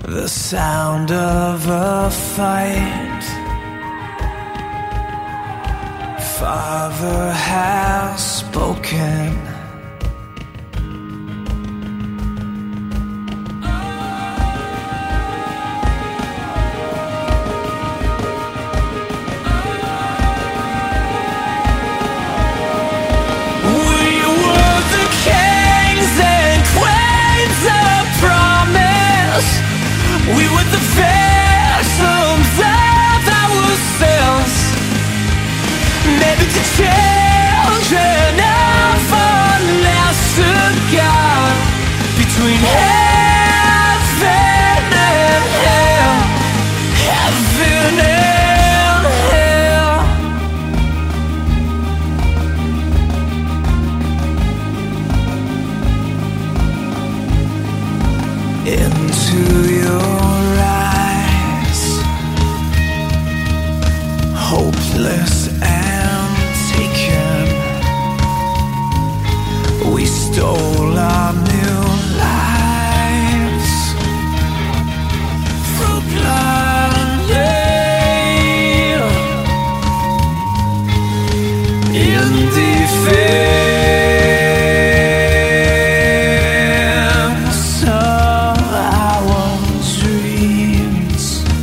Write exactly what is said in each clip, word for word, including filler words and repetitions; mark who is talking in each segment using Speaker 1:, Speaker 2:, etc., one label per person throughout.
Speaker 1: The sound of a fight. Father has spoken.
Speaker 2: We were the victims of ourselves. Maybe the children of a lesser God. Between heaven and hell, heaven and hell. Into your hopeless and taken, we stole our new lives through blinding in defense of our dreams.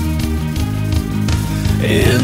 Speaker 2: In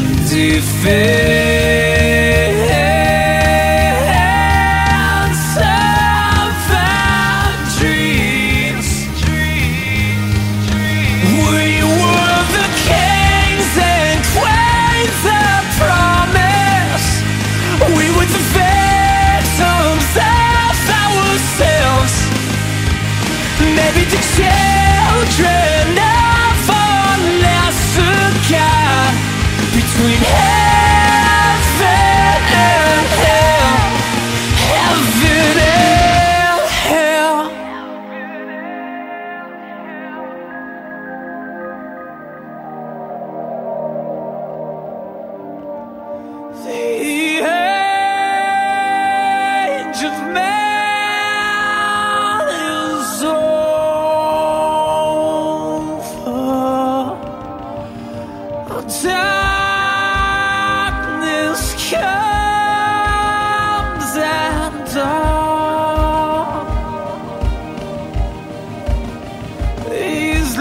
Speaker 2: defense of our dreams, dreams, dreams. We were the kings and queens of promise. We were the victims of ourselves. Maybe the children of a lesser God. Between heaven and hell, heaven and hell. The age of man is over. Darkness comes at dawn. These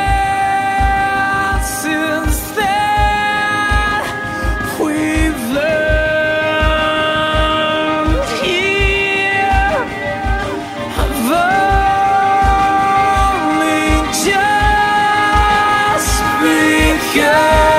Speaker 2: lessons that we've learned here have only just begun.